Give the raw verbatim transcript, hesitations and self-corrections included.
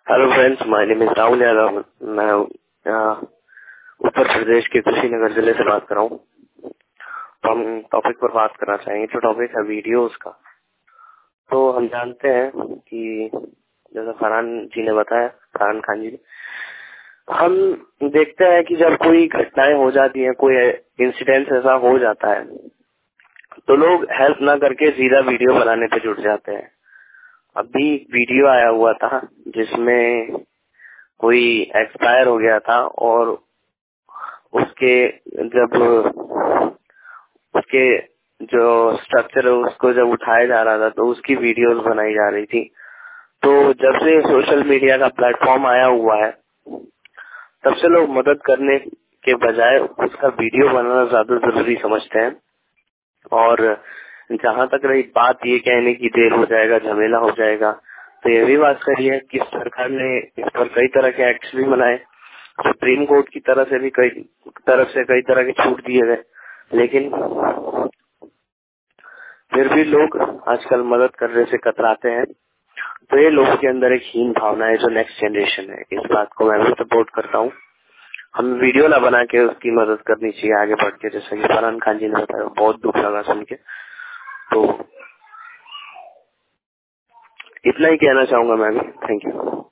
Hello friends, my name is Rahul Yadav. मैं अ, उत्तर प्रदेश के कुशीनगर जिले से बात कर रहा हूँ। तो हम टॉपिक पर बात करना चाहेंगे जो टॉपिक है वीडियोस का। तो हम जानते हैं कि जैसा फरहान जी ने बताया, फरहान खान जी ने, हम देखते हैं कि जब कोई घटनाएं हो जाती हैं, कोई इंसिडेंट ऐसा हो जाता है तो लोग हेल्प ना करके सीधा वीडियो बनाने पे जुट जाते हैं। अभी वीडियो आया हुआ था जिसमें कोई एक्सपायर हो गया था और उसके जब उसके जो स्ट्रक्चर है उसको जब उठाया जा रहा था तो उसकी वीडियोस बनाई जा रही थी। तो जब से सोशल मीडिया का प्लेटफॉर्म आया हुआ है तब से लोग मदद करने के बजाय उसका वीडियो बनाना ज्यादा जरूरी समझते हैं। और जहाँ तक रही बात ये कहने की देर हो जाएगा, झमेला हो जाएगा, तो ये भी बात सही है कि सरकार ने इस पर कई तरह के एक्ट भी बनाए। सुप्रीम कोर्ट की तरफ से भी कई तरफ से कई तरह के छूट दिए गए, लेकिन फिर भी लोग आजकल मदद करने से कतराते हैं। तो ये लोगों के अंदर एक हीन भावना है जो नेक्स्ट जनरेशन है। इस बात को मैं भी सपोर्ट करता हूँ। हम वीडियो ना बना के उसकी मदद करनी चाहिए आगे बढ़ के, जैसा कि फरहान खान जी ने बताया। बहुत दुख लगा सुन के। तो इतना ही कहना चाहूंगा मैं भी। Thank you.